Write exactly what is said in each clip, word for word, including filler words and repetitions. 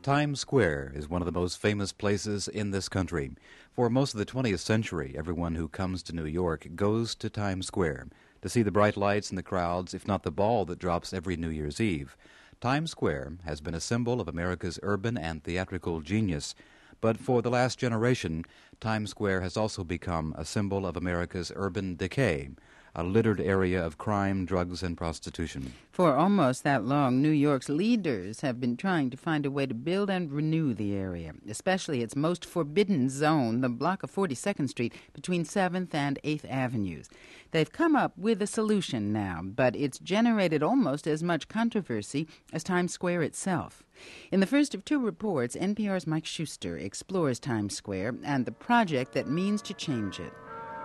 Times Square is one of the most famous places in this country. For most of the twentieth century, everyone who comes to New York goes to Times Square to see the bright lights and the crowds, if not the ball that drops every New Year's Eve. Times Square has been a symbol of America's urban and theatrical genius. But for the last generation, Times Square has also become a symbol of America's urban decay, a littered area of crime, drugs, and prostitution. For almost that long, New York's leaders have been trying to find a way to build and renew the area, especially its most forbidden zone, the block of forty-second Street between seventh and eighth Avenues. They've come up with a solution now, but it's generated almost as much controversy as Times Square itself. In the first of two reports, N P R's Mike Schuster explores Times Square and the project that means to change it.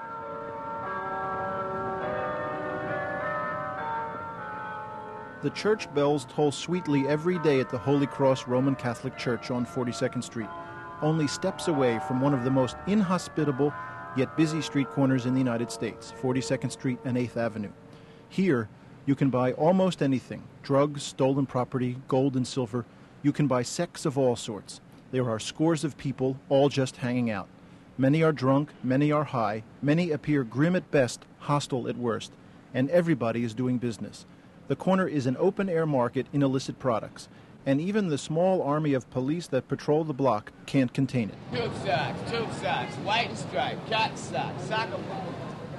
The church bells toll sweetly every day at the Holy Cross Roman Catholic Church on forty-second Street, only steps away from one of the most inhospitable yet busy street corners in the United States, forty-second Street and eighth Avenue. Here, you can buy almost anything: drugs, stolen property, gold and silver. You can buy sex of all sorts. There are scores of people, all just hanging out. Many are drunk, many are high, many appear grim at best, hostile at worst, and everybody is doing business. The corner is an open-air market in illicit products, and even the small army of police that patrol the block can't contain it. Tube socks, tube socks, white and striped, cotton socks, soccer ball.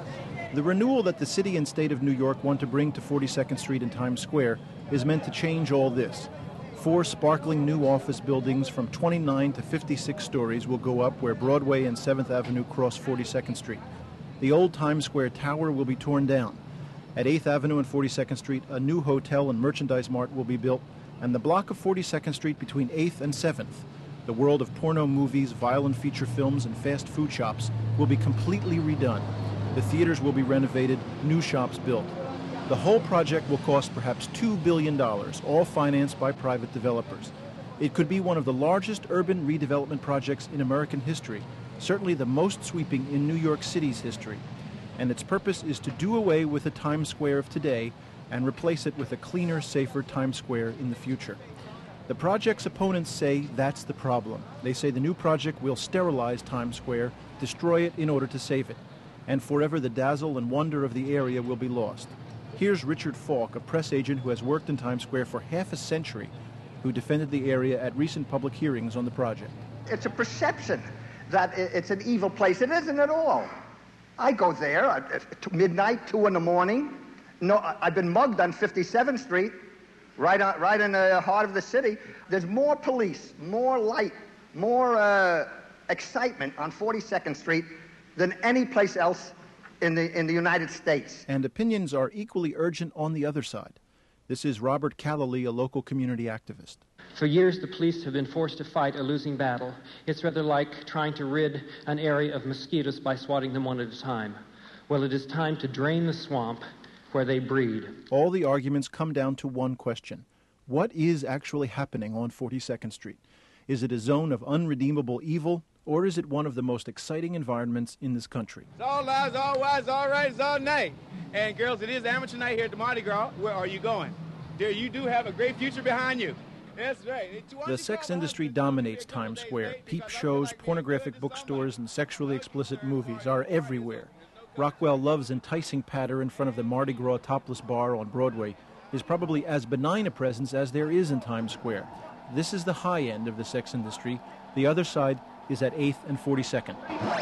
The renewal that the city and state of New York want to bring to forty-second Street and Times Square is meant to change all this. Four sparkling new office buildings from twenty-nine to fifty-six stories will go up where Broadway and seventh Avenue cross forty-second Street. The old Times Square tower will be torn down. At eighth Avenue and forty-second Street, a new hotel and merchandise mart will be built, and the block of forty-second Street between eighth and seventh, the world of porno movies, violent feature films, and fast food shops, will be completely redone. The theaters will be renovated, new shops built. The whole project will cost perhaps two billion dollars, all financed by private developers. It could be one of the largest urban redevelopment projects in American history, certainly the most sweeping in New York City's history. And its purpose is to do away with the Times Square of today and replace it with a cleaner, safer Times Square in the future. The project's opponents say that's the problem. They say the new project will sterilize Times Square, destroy it in order to save it, and forever the dazzle and wonder of the area will be lost. Here's Richard Falk, a press agent who has worked in Times Square for half a century, who defended the area at recent public hearings on the project. It's a perception that it's an evil place. It isn't at all. I go there at midnight, two in the morning. No, I've been mugged on fifty-seventh Street, right on, right in the heart of the city. There's more police, more light, more uh, excitement on forty-second Street than any place else in the in the United States. And opinions are equally urgent on the other side. This is Robert Calloway, a local community activist. For years, the police have been forced to fight a losing battle. It's rather like trying to rid an area of mosquitoes by swatting them one at a time. Well, it is time to drain the swamp where they breed. All the arguments come down to one question. What is actually happening on forty-second Street? Is it a zone of unredeemable evil, or is it one of the most exciting environments in this country? It's all lives, all wise, all right, it's all night. And girls, it is amateur night here at the Mardi Gras. Where are you going? Dear, you do have a great future behind you. That's right. The sex industry dominates Times Square. Peep shows, pornographic bookstores, and sexually explicit movies are everywhere. Rockwell Love's enticing patter in front of the Mardi Gras topless bar on Broadway is probably as benign a presence as there is in Times Square. This is the high end of the sex industry. The other side is at eighth and forty-second.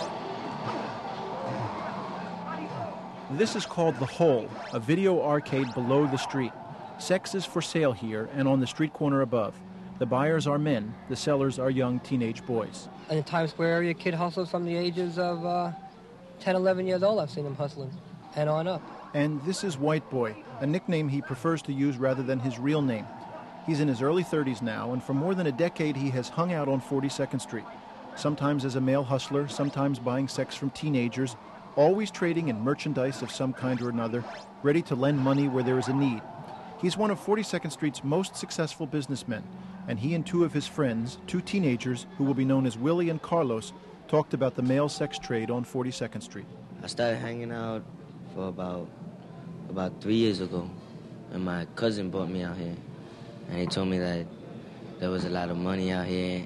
This is called The Hole, a video arcade below the street. Sex is for sale here and on the street corner above. The buyers are men, the sellers are young teenage boys. In the Times Square area, kid hustles from the ages of uh, ten, eleven years old. I've seen them hustling, and on up. And this is White Boy, a nickname he prefers to use rather than his real name. He's in his early thirties now, and for more than a decade he has hung out on forty-second Street. Sometimes as a male hustler, sometimes buying sex from teenagers, always trading in merchandise of some kind or another, ready to lend money where there is a need. He's one of forty-second Street's most successful businessmen, and he and two of his friends, two teenagers who will be known as Willie and Carlos, talked about the male sex trade on forty-second Street. I started hanging out for about about three years ago, and my cousin brought me out here, and he told me that there was a lot of money out here,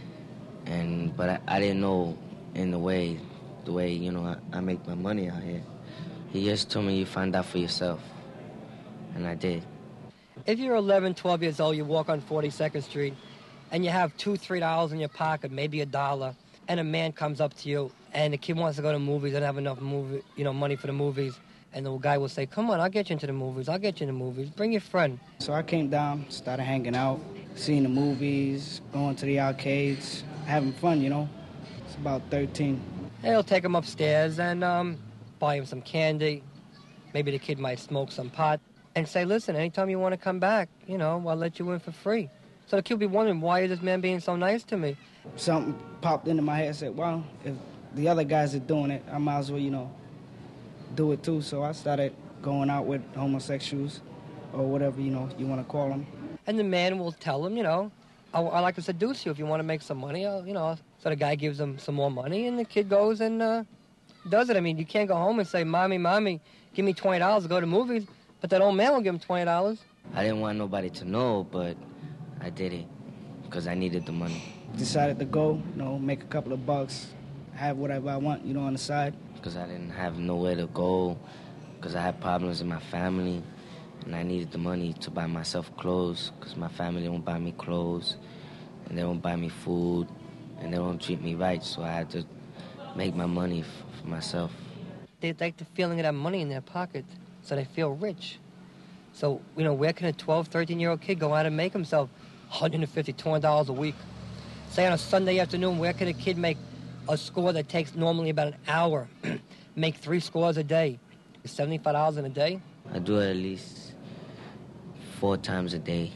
and but I, I didn't know in the way, the way, you know, I, I make my money out here. He just told me you find out for yourself, and I did. If you're eleven, twelve years old, you walk on forty-second Street, and you have two, three dollars in your pocket, maybe a dollar, and a man comes up to you, and the kid wants to go to movies, doesn't have enough movie, you know, money for the movies, and the guy will say, come on, I'll get you into the movies, I'll get you in the movies, bring your friend. So I came down, started hanging out, seeing the movies, going to the arcades, having fun, you know. It's about thirteen. And he'll take him upstairs and um, buy him some candy. Maybe the kid might smoke some pot and say, listen, anytime you want to come back, you know, I'll let you in for free. So the kid will be wondering, why is this man being so nice to me? Something popped into my head and said, well, if the other guys are doing it, I might as well, you know, do it too. So I started going out with homosexuals or whatever, you know, you want to call them. And the man will tell him, you know, I, I like to seduce you. If you want to make some money, I'll, you know. So the guy gives him some more money, and the kid goes and uh, does it. I mean, you can't go home and say, Mommy, Mommy, give me twenty dollars to go to movies, but that old man will give him twenty dollars. I didn't want nobody to know, but I did it because I needed the money. Decided to go, you know, make a couple of bucks, have whatever I want, you know, on the side. Because I didn't have nowhere to go, because I had problems in my family, and I needed the money to buy myself clothes, because my family won't buy me clothes, and they won't buy me food, and they don't treat me right, so I had to make my money f- for myself. They like the feeling of that money in their pocket, so they feel rich. So, you know, where can a twelve, thirteen-year-old kid go out and make himself one hundred fifty dollars, two hundred dollars a week? Say on a Sunday afternoon, where can a kid make a score that takes normally about an hour, make three scores a day? seventy-five dollars in a day? I do it at least four times a day.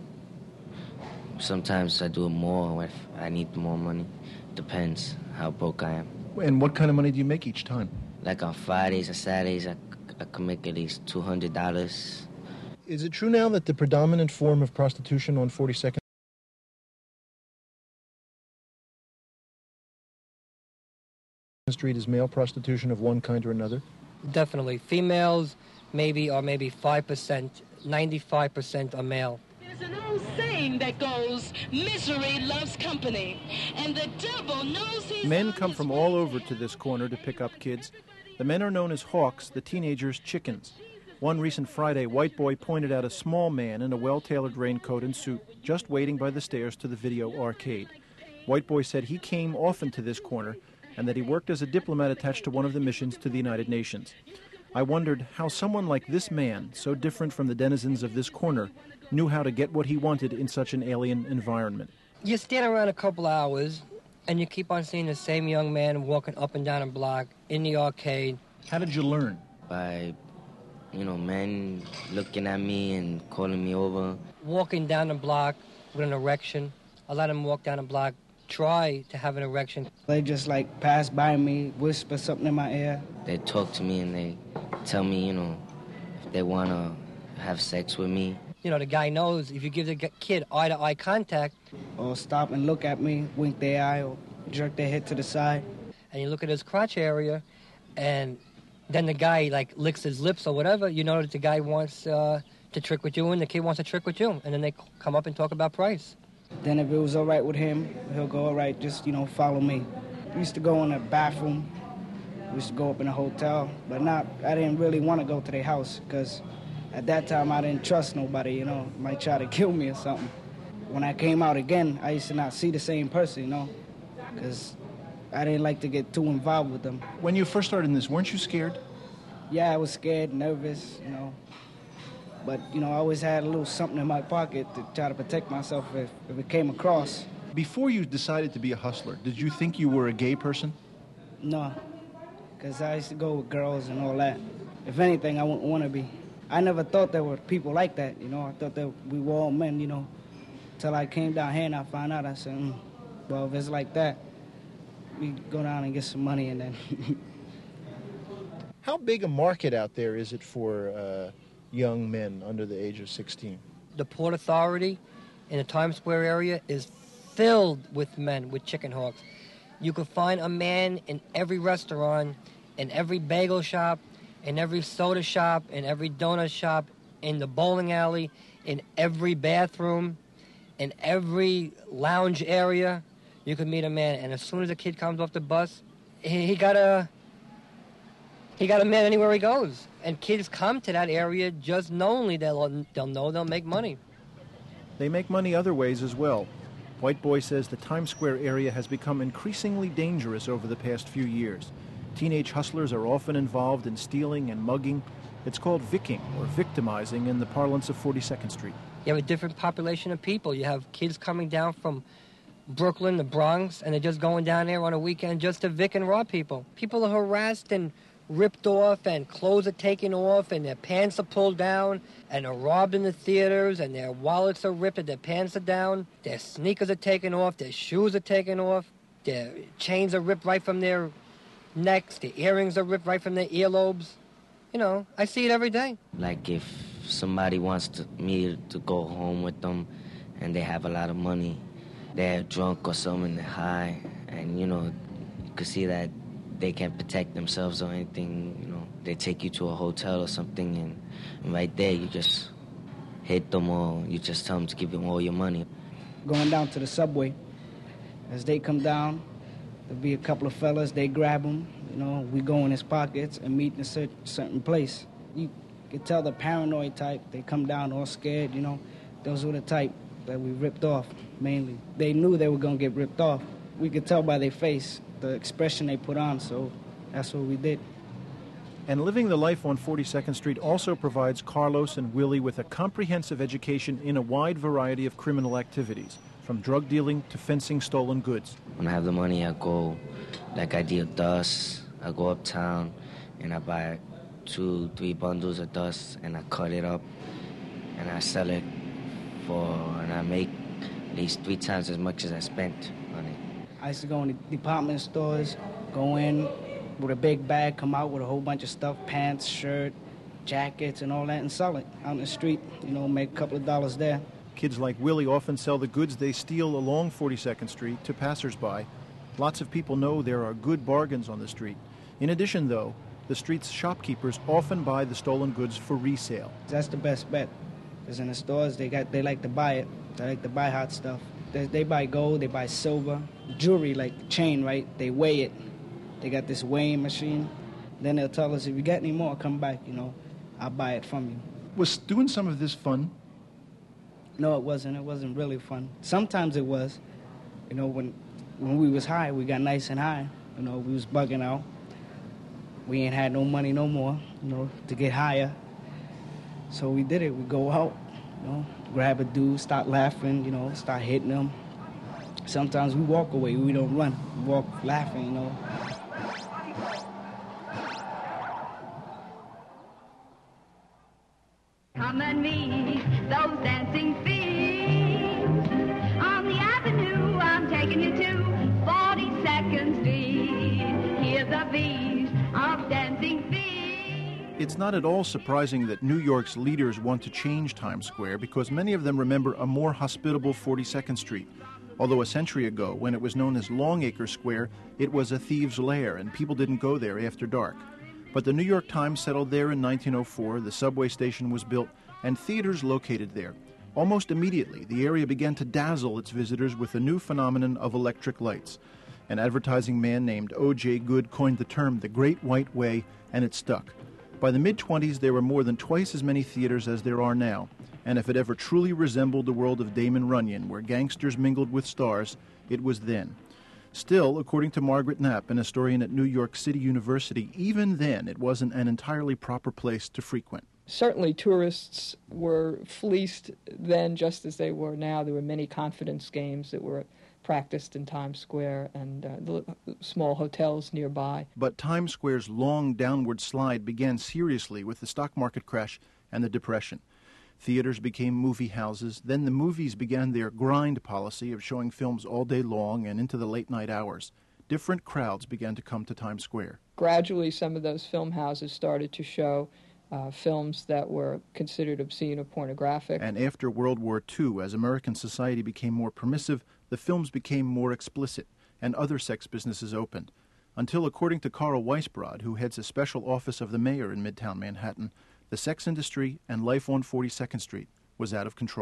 Sometimes I do it more if I need more money. Depends how broke I am. And what kind of money do you make each time? Like on Fridays or Saturdays, I, I can make at least two hundred dollars. Is it true now that the predominant form of prostitution on forty-second Street is male prostitution of one kind or another? Definitely. Females, maybe, or maybe five percent. ninety-five percent are male. There's an old saying that goes, misery loves company, and the devil knows he's... Men come from all over to this corner to pick up kids. The men are known as hawks, the teenagers chickens. One recent Friday, White Boy pointed out a small man in a well-tailored raincoat and suit just waiting by the stairs to the video arcade. White Boy said he came often to this corner and that he worked as a diplomat attached to one of the missions to the United Nations. I wondered how someone like this man, so different from the denizens of this corner, knew how to get what he wanted in such an alien environment. You stand around a couple hours, and you keep on seeing the same young man walking up and down a block in the arcade. How did you learn? By, you know, men looking at me and calling me over. Walking down the block with an erection. I let them walk down the block, try to have an erection. They just, like, pass by me, whisper something in my ear. They talk to me and they tell me, you know, if they want to have sex with me. You know, the guy knows if you give the kid eye-to-eye contact. Or stop and look at me, wink their eye, or jerk their head to the side. And you look at his crotch area, and then the guy, like, licks his lips or whatever, you know that the guy wants uh, to trick with you and the kid wants to trick with you. And then they come up and talk about price. Then if it was all right with him, he'll go, all right, just, you know, follow me. We used to go in the bathroom. We used to go up in a hotel. But not, I didn't really want to go to their house because at that time I didn't trust nobody, you know, might try to kill me or something. When I came out again, I used to not see the same person, you know, because I didn't like to get too involved with them. When you first started in this, weren't you scared? Yeah, I was scared, nervous, you know. But, you know, I always had a little something in my pocket to try to protect myself if, if it came across. Before you decided to be a hustler, did you think you were a gay person? No, because I used to go with girls and all that. If anything, I wouldn't want to be. I never thought there were people like that, you know. I thought that we were all men, you know. Till I came down here and I found out, I said, mm, well, if it's like that, we go down and get some money and then... How big a market out there is it for uh, young men under the age of sixteen? The Port Authority in the Times Square area is filled with men with chicken hawks. You could find a man in every restaurant, in every bagel shop, in every soda shop, in every donut shop, in the bowling alley, in every bathroom. In every lounge area, you could meet a man, and as soon as a kid comes off the bus, he, he got a he got a man anywhere he goes. And kids come to that area just knowingly they'll they'll know they'll make money. They make money other ways as well. White Boy says the Times Square area has become increasingly dangerous over the past few years. Teenage hustlers are often involved in stealing and mugging. It's called vicking, or victimizing, in the parlance of forty-second Street. You have a different population of people. You have kids coming down from Brooklyn, the Bronx, and they're just going down there on a weekend just to vic and rob people. People are harassed and ripped off, and clothes are taken off, and their pants are pulled down, and are robbed in the theaters, and their wallets are ripped, and their pants are down, their sneakers are taken off, their shoes are taken off, their chains are ripped right from their necks, their earrings are ripped right from their earlobes. You know, I see it every day. Like if somebody wants to, me to go home with them and they have a lot of money, they're drunk or something, they're high, and, you know, you could see that they can't protect themselves or anything, you know. They take you to a hotel or something, and, and right there you just hit them, or you just tell them to give them all your money. Going down to the subway, as they come down, there'll be a couple of fellas, they grab them, you know, we go in his pockets and meet in a cer- certain place. You can tell the paranoid type, they come down all scared, you know. Those were the type that we ripped off, mainly. They knew they were going to get ripped off. We could tell by their face, the expression they put on, so that's what we did. And living the life on forty-second Street also provides Carlos and Willie with a comprehensive education in a wide variety of criminal activities, from drug dealing to fencing stolen goods. When I have the money, I go, like I deal dust, I go uptown and I buy two, three bundles of dust and I cut it up and I sell it for, and I make at least three times as much as I spent on it. I used to go in the department stores, go in with a big bag, come out with a whole bunch of stuff, pants, shirt, jackets, and all that, and sell it out in the street, you know, make a couple of dollars there. Kids like Willie often sell the goods they steal along forty-second Street to passersby. Lots of people know there are good bargains on the street. In addition, though, the street's shopkeepers often buy the stolen goods for resale. That's the best bet, because in the stores, they got they like to buy it. They like to buy hot stuff. They, they buy gold, they buy silver, jewelry like chain, right? They weigh it. They got this weighing machine. Then they'll tell us, if you got any more, come back, you know. I'll buy it from you. Was doing some of this fun? No, it wasn't. It wasn't really fun. Sometimes it was. You know, when when we was high, we got nice and high. You know, we was bugging out. We ain't had no money no more, you know, to get higher. So we did it. We go out, you know, grab a dude, start laughing, you know, start hitting them. Sometimes we walk away. We don't run. We walk laughing, you know. Come and meet those dancing feet. On the avenue, I'm taking you to forty-second Street. Hear the beat of dancing feet. It's not at all surprising that New York's leaders want to change Times Square, because many of them remember a more hospitable forty-second Street. Although a century ago, when it was known as Longacre Square, it was a thieves' lair and people didn't go there after dark. But the New York Times settled there in nineteen oh four, the subway station was built, and theaters located there. Almost immediately, the area began to dazzle its visitors with the new phenomenon of electric lights. An advertising man named O J Good coined the term the Great White Way, and it stuck. By the mid-twenties, there were more than twice as many theaters as there are now, and if it ever truly resembled the world of Damon Runyon, where gangsters mingled with stars, it was then. Still, according to Margaret Knapp, an historian at New York City University, even then it wasn't an entirely proper place to frequent. Certainly tourists were fleeced then just as they were now. There were many confidence games that were practiced in Times Square and uh, the small hotels nearby. But Times Square's long downward slide began seriously with the stock market crash and the Depression. Theaters became movie houses. Then the movies began their grind policy of showing films all day long and into the late night hours. Different crowds began to come to Times Square. Gradually, some of those film houses started to show uh, films that were considered obscene or pornographic. And after World War Two, as American society became more permissive, the films became more explicit, and other sex businesses opened. Until, according to Carl Weisbrod, who heads a special office of the mayor in Midtown Manhattan, the sex industry and life on forty-second Street was out of control.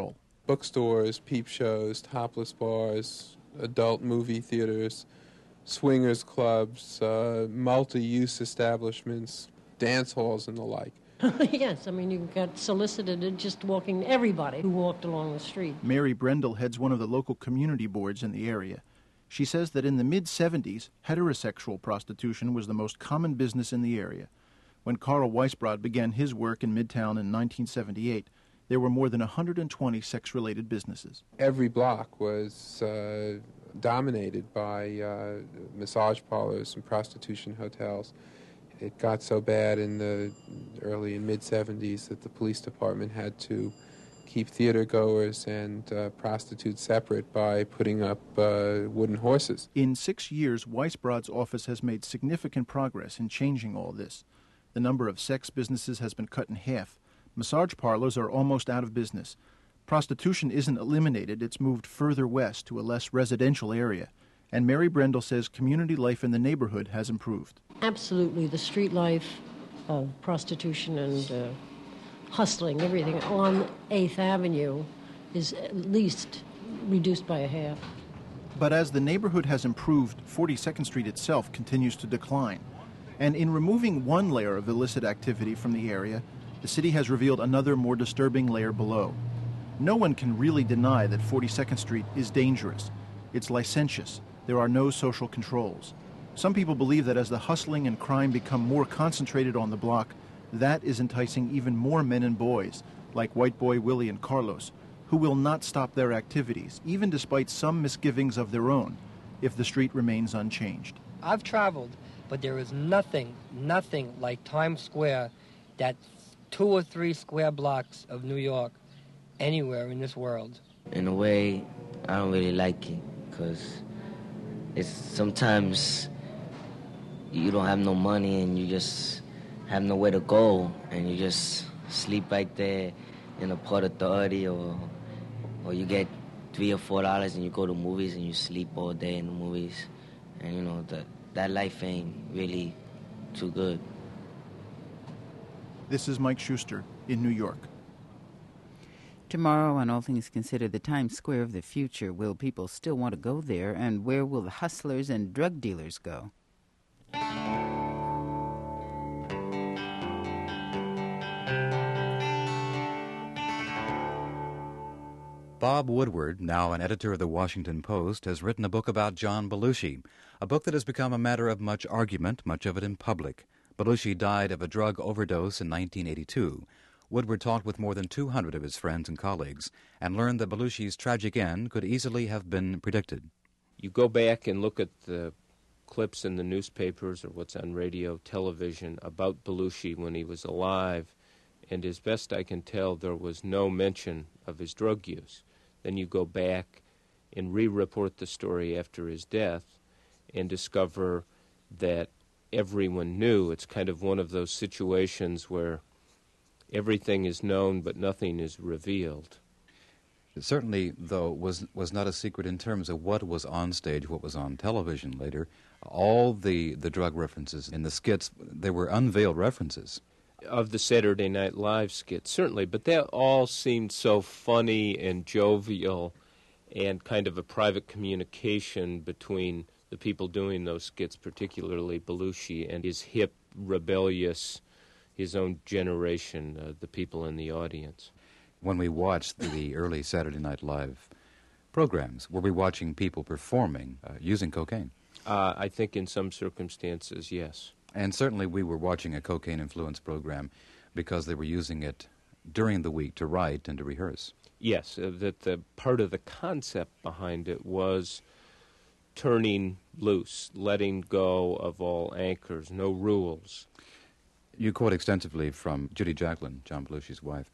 bookstores, peep shows, topless bars, adult movie theaters, swingers clubs, uh, multi-use establishments, dance halls, and the like. Yes, I mean, you got solicited just walking, everybody who walked along the street. Mary Brendel heads one of the local community boards in the area. She says that in the mid-seventies, heterosexual prostitution was the most common business in the area. When Carl Weisbrod began his work in Midtown in nineteen seventy-eight, there were more than one hundred twenty sex-related businesses. Every block was uh, dominated by uh, massage parlors and prostitution hotels. It got so bad in the early and mid-seventies that the police department had to keep theater goers and uh, prostitutes separate by putting up uh, wooden horses. In six years, Weisbrod's office has made significant progress in changing all this. The number of sex businesses has been cut in half. Massage parlors are almost out of business. Prostitution isn't eliminated, it's moved further west to a less residential area. And Mary Brendel says community life in the neighborhood has improved. Absolutely. The street life of prostitution and uh, hustling, everything on eighth Avenue is at least reduced by a half. But as the neighborhood has improved, forty-second Street itself continues to decline. And in removing one layer of illicit activity from the area, the city has revealed another more disturbing layer below. No one can really deny that forty-second Street is dangerous. It's licentious. There are no social controls. Some people believe that as the hustling and crime become more concentrated on the block, that is enticing even more men and boys, like White Boy Willie and Carlos, who will not stop their activities, even despite some misgivings of their own, if the street remains unchanged. I've traveled, but there is nothing, nothing like Times Square, that two or three square blocks of New York, anywhere in this world. In a way, I don't really like it, because it's sometimes you don't have no money and you just have nowhere to go, and you just sleep right there in a Port Authority, or or you get three or four dollars and you go to movies and you sleep all day in the movies, and you know that that life ain't really too good. This is Mike Schuster in New York. Tomorrow, on All Things Considered, the Times Square of the future. Will people still want to go there, and where will the hustlers and drug dealers go? Bob Woodward, now an editor of the Washington Post, has written a book about John Belushi, a book that has become a matter of much argument, much of it in public. Belushi died of a drug overdose in nineteen eighty-two. Woodward talked with more than two hundred of his friends and colleagues and learned that Belushi's tragic end could easily have been predicted. You go back and look at the clips in the newspapers or what's on radio, television about Belushi when he was alive, and as best I can tell, there was no mention of his drug use. Then you go back and re-report the story after his death and discover that everyone knew. It's kind of one of those situations where everything is known, but nothing is revealed. It certainly, though, was was not a secret in terms of what was on stage, what was on television later. All the, the drug references in the skits, they were unveiled references. Of the Saturday Night Live skits, certainly, but that all seemed so funny and jovial and kind of a private communication between the people doing those skits, particularly Belushi and his hip, rebellious, his own generation, uh, the people in the audience. When we watched the early Saturday Night Live programs, were we watching people performing uh, using cocaine? Uh, I think in some circumstances, yes. And certainly we were watching a cocaine-influenced program because they were using it during the week to write and to rehearse. Yes, uh, that the part of the concept behind it was turning loose, letting go of all anchors, no rules. You quote extensively from Judy Jacklin, John Belushi's wife.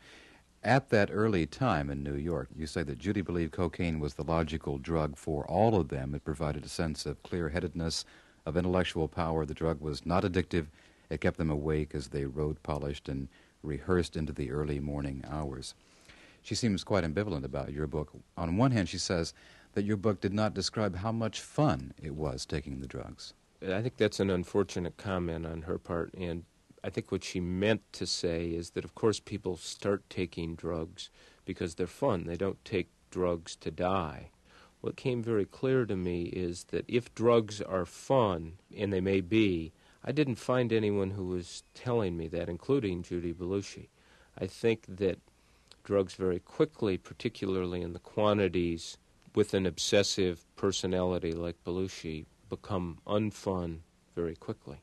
At that early time in New York, you say that Judy believed cocaine was the logical drug for all of them. It provided a sense of clear-headedness, of intellectual power. The drug was not addictive. It kept them awake as they wrote, polished, and rehearsed into the early morning hours. She seems quite ambivalent about your book. On one hand, she says that your book did not describe how much fun it was taking the drugs. I think that's an unfortunate comment on her part, and I think what she meant to say is that, of course, people start taking drugs because they're fun. They don't take drugs to die. What came very clear to me is that if drugs are fun, and they may be, I didn't find anyone who was telling me that, including Judy Belushi. I think that drugs very quickly, particularly in the quantities with an obsessive personality like Belushi, become unfun very quickly.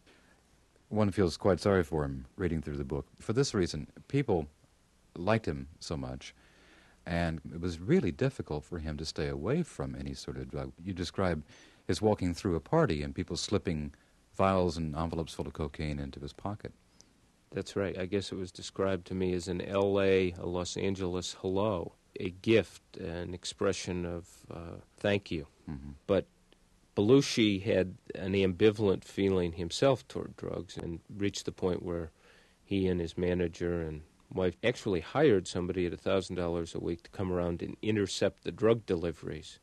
One feels quite sorry for him reading through the book. For this reason, people liked him so much, and it was really difficult for him to stay away from any sort of drug. You describe his walking through a party and people slipping vials and envelopes full of cocaine into his pocket. That's right. I guess it was described to me as an L A, a Los Angeles hello, a gift, an expression of uh, thank you. Mm-hmm. But Belushi had an ambivalent feeling himself toward drugs and reached the point where he and his manager and wife actually hired somebody at one thousand dollars a week to come around and intercept the drug deliveries.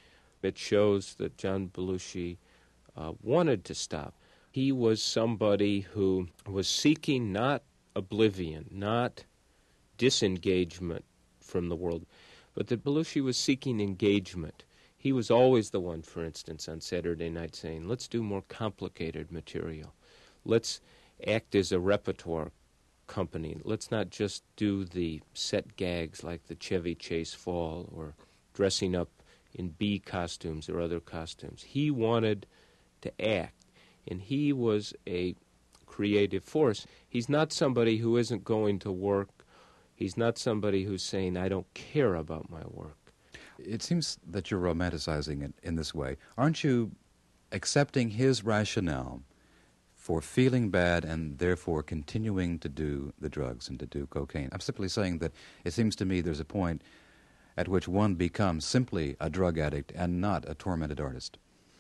It shows that John Belushi uh, wanted to stop. He was somebody who was seeking not oblivion, not disengagement from the world, but that Belushi was seeking engagement. He was always the one, for instance, on Saturday night saying, let's do more complicated material. Let's act as a repertoire company. Let's not just do the set gags like the Chevy Chase Fall or dressing up in bee costumes or other costumes. He wanted to act, and he was a creative force. He's not somebody who isn't going to work. He's not somebody who's saying, I don't care about my work. It seems that you're romanticizing it in this way. Aren't you accepting his rationale for feeling bad and therefore continuing to do the drugs and to do cocaine? I'm simply saying that it seems to me there's a point at which one becomes simply a drug addict and not a tormented artist.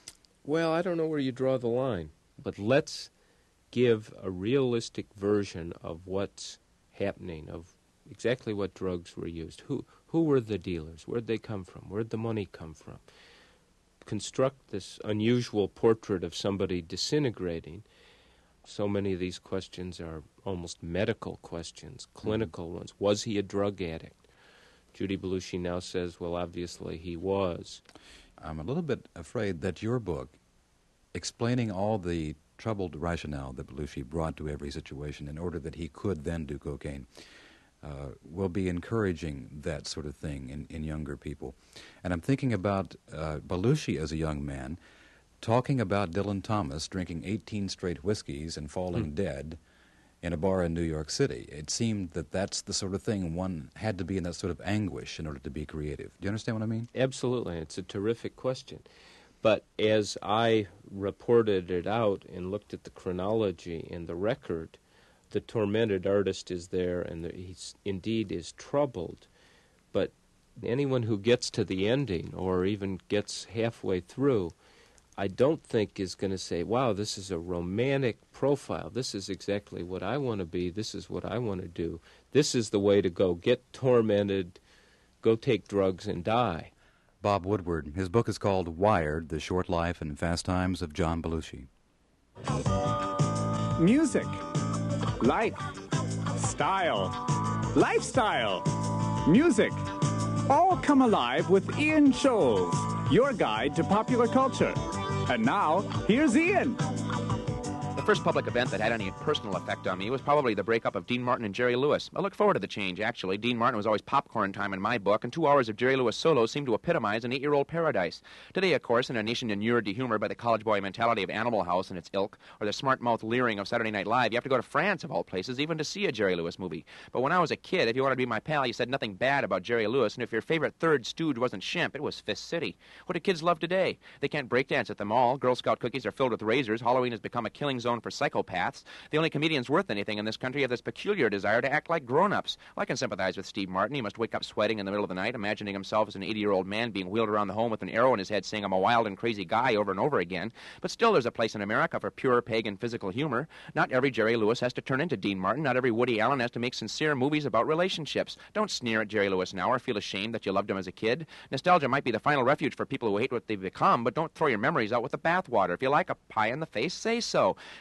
Well, I don't know where you draw the line, but let's give a realistic version of what's happening, of exactly what drugs were used. Who who were the dealers? Where'd they come from? Where'd the money come from? Construct this unusual portrait of somebody disintegrating. So many of these questions are almost medical questions, clinical ones. Was he a drug addict? Judy Belushi now says, well, obviously he was. I'm a little bit afraid that your book, explaining all the troubled rationale that Belushi brought to every situation in order that he could then do cocaine, uh, will be encouraging that sort of thing in, in younger people. And I'm thinking about uh, Belushi as a young man talking about Dylan Thomas drinking eighteen straight whiskeys and falling mm. dead in a bar in New York City. It seemed that that's the sort of thing one had to be in that sort of anguish in order to be creative. Do you understand what I mean? Absolutely. It's a terrific question. But as I reported it out and looked at the chronology and the record, the tormented artist is there, and the, he indeed is troubled. But anyone who gets to the ending or even gets halfway through, I don't think is going to say, wow, this is a romantic profile. This is exactly what I want to be. This is what I want to do. This is the way to go. Get tormented, go take drugs, and die. Bob Woodward. His book is called Wired, The Short Life and Fast Times of John Belushi. Music, life, style, lifestyle, music, all come alive with Ian Scholes, your guide to popular culture. And now, here's Ian. The first public event that had any personal effect on me was probably the breakup of Dean Martin and Jerry Lewis. I look forward to the change, actually. Dean Martin was always popcorn time in my book, and two hours of Jerry Lewis solos seemed to epitomize an eight-year-old paradise. Today, of course, in a nation inured to humor by the college boy mentality of Animal House and its ilk, or the smart-mouth leering of Saturday Night Live, you have to go to France, of all places, even to see a Jerry Lewis movie. But when I was a kid, if you wanted to be my pal, you said nothing bad about Jerry Lewis, and if your favorite third stooge wasn't Shemp, it was Fist City. What do kids love today? They can't breakdance at the mall. Girl Scout cookies are filled with razors. Halloween has become a killing zone for psychopaths. The only comedians worth anything in this country have this peculiar desire to act like grown-ups. Well, I can sympathize with Steve Martin. He must wake up sweating in the middle of the night, imagining himself as an eighty-year-old man being wheeled around the home with an arrow in his head saying, I'm a wild and crazy guy over and over again. But still, there's a place in America for pure pagan physical humor. Not every Jerry Lewis has to turn into Dean Martin. Not every Woody Allen has to make sincere movies about relationships. Don't sneer at Jerry Lewis now or feel ashamed that you loved him as a kid. Nostalgia might be the final refuge for people who hate what they've become, but don't throw your memories out with the bathwater. If you like a pie in the face, say so.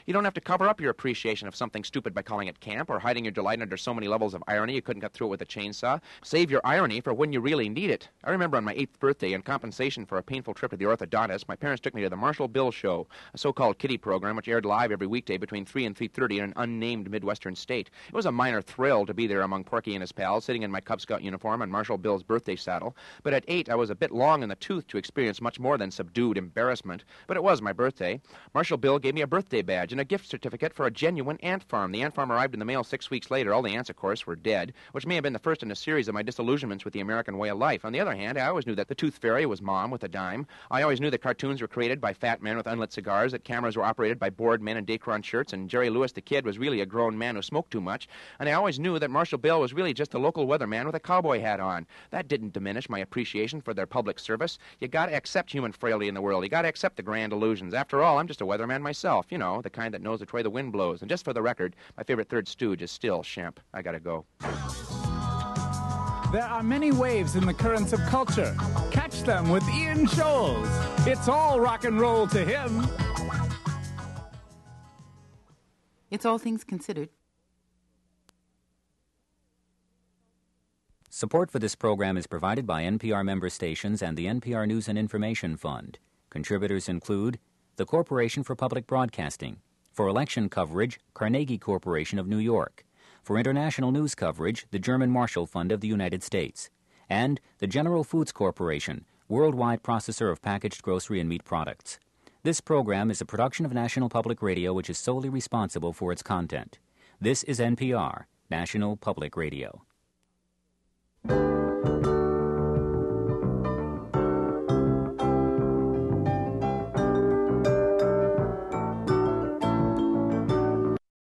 You don't have to cover up your appreciation of something stupid by calling it camp or hiding your delight under so many levels of irony you couldn't cut through it with a chainsaw. Save your irony for when you really need it. I remember on my eighth birthday, in compensation for a painful trip to the orthodontist, my parents took me to the Marshall Bill Show, a so-called kiddie program which aired live every weekday between three and three thirty in an unnamed Midwestern state. It was a minor thrill to be there among Porky and his pals, sitting in my Cub Scout uniform on Marshall Bill's birthday saddle. But at eight, I was a bit long in the tooth to experience much more than subdued embarrassment. But it was my birthday. Marshall Bill gave me a birthday badge and a gift certificate for a genuine ant farm. The ant farm arrived in the mail six weeks later. All the ants, of course, were dead, which may have been the first in a series of my disillusionments with the American way of life. On the other hand, I always knew that the Tooth Fairy was Mom with a dime. I always knew that cartoons were created by fat men with unlit cigars, that cameras were operated by bored men in Dacron shirts, and Jerry Lewis the Kid was really a grown man who smoked too much. And I always knew that Marshall Bill was really just a local weatherman with a cowboy hat on. That didn't diminish my appreciation for their public service. You gotta accept human frailty in the world. You gotta accept the grand illusions. After all, I'm just a weatherman myself, you know, the kind that knows which way the wind blows. And just for the record, my favorite third stooge is still Shemp. I gotta go. There are many waves in the currents of culture. Catch them with Ian Scholes. It's all rock and roll to him. It's All Things Considered. Support for this program is provided by N P R member stations and the N P R News and Information Fund. Contributors include the Corporation for Public Broadcasting. For election coverage, Carnegie Corporation of New York. For international news coverage, the German Marshall Fund of the United States. And the General Foods Corporation, worldwide processor of packaged grocery and meat products. This program is a production of National Public Radio, which is solely responsible for its content. This is N P R, National Public Radio.